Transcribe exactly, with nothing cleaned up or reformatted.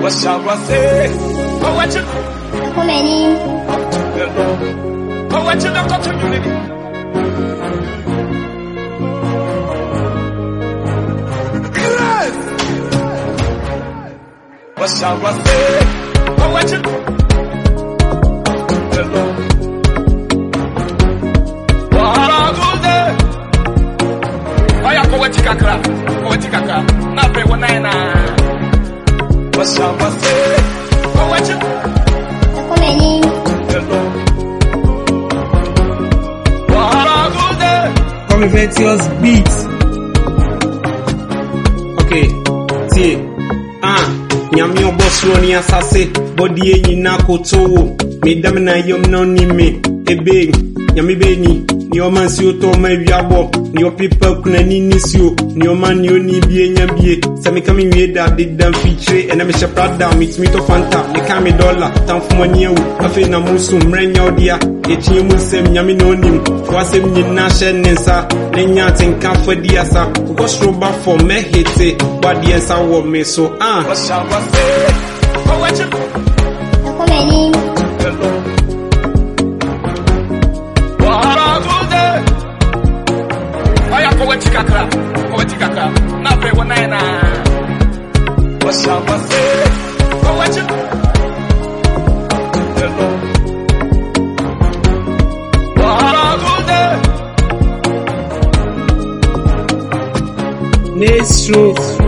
What shall I say? Oh, what you? How many? Oh, what you not got to unity? What shall I say? Oh, what you? What I do there? Why are you going to Kakra? Going to Kakra? Not pay one nine. What shall I say? Oh, what you? How many? What I do there? Convertius beats. Okay, see. Ah, nyami obosro ni asase, body enyi na kotowo. Me dam na yom no ni me, ebe, nyami beni, ni o man si o to ma wiabo, ni o people kuna ni nisio, ni o man ni o ni bie nya bie. Se me kami wie da did dan feature, and me shepherd down, meet me to fanta, me kami dollar, tan fu money ewu, afi na musu mrenya odia, echi mu sem nyami no nim, fwa sem ni na she nensa, nenya tinka for diasa, ko stroba for me hate, body ensa wo me so ah. What shall I say? Oh, what you? How many? What I do there? Why are you going to Kakra? Going to Kakra? Not pay one nine. What shall I say? Oh, what you? What I do there? Nestro.